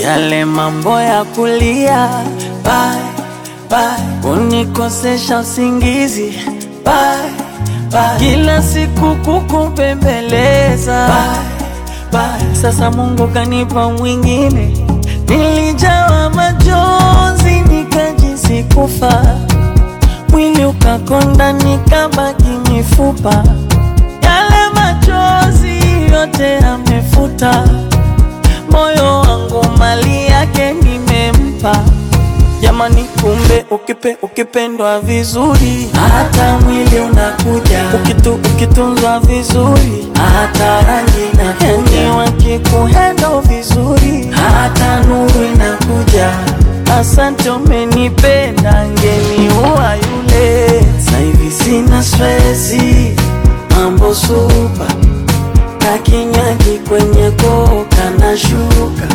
yale mambo ya kulia. Bye, bye, unikosesha usingizi. Bye, bye, kila siku kukupembeleza. Bye, bye, sasa Mungu kanipa mwingine. Nilijawa majonzi nikajisi kufa, mwili ukakonda nikabaki mifupa. Yale machozi yote amefuta, moyo wangu mali yake nimempa. Jamani kumbe ukipendwa vizuri, hata mwili unakuja. Ukitunzwa vizuri, hata rangi inakuja. Yani wakikuhandle vizuri, hata nuru inakuja. Asante umenipenda, ngeniua yule. Sasa hivi sina stresi, mambo super. Kakinywaji kwenye koka na shuka.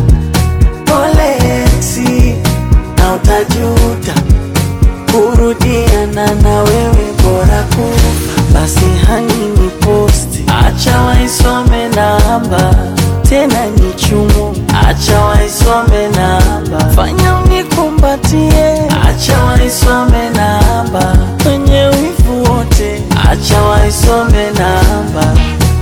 Polexi na utajuta, kurudiana na wewe bora kufa. Basi hani ni posti, acha waisome namba. Tena ni chumu, acha waisome namba. Fanya unikumbatie, acha waisome namba. Kwenye wivu wote, acha waisome namba.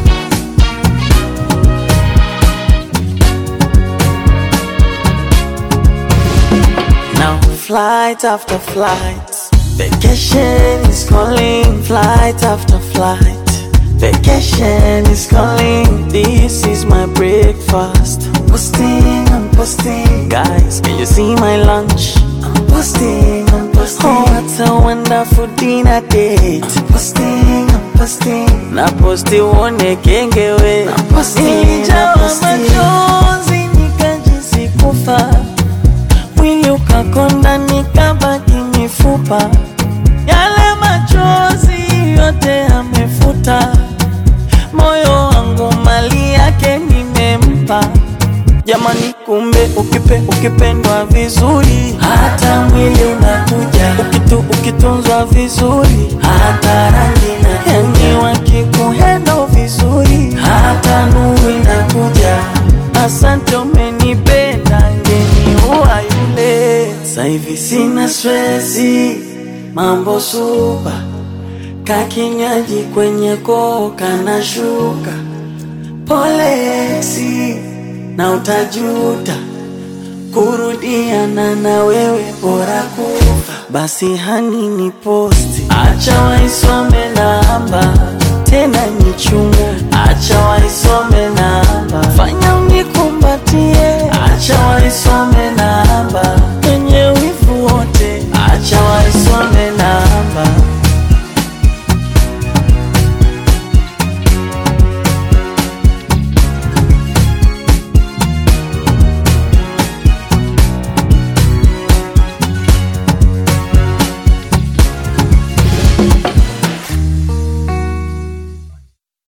Now flight after flight, vacation is calling. Flight after flight, vacation is calling. This is my breakfast. I'm posting. Guys, can you see my lunch? I'm posting. Oh, what a wonderful dinner date. I'm posting. Na posti uone kengewe. Nilijawa majonzi nikajisi kufa, mwili ukakonda nikabaki mifupa. Yale machozi yote amefuta, moyo wangu mali yake nimempa. Jamani kumbe ukipendwa vizuri, hata mwili unakuja. Ukitunzwa vizuri, hata rangi inakuja. Yani wakikuhandle vizuri, hata nuru inakuja. Asante umenipenda, ngeniua yule. Sasa hivi sina stresi, mambo super. Kakinywaji kwenye koka na shuka. Polexi na utajuta, kurudiana na wewe bora kufa. Basi hani ni posti, acha waisome na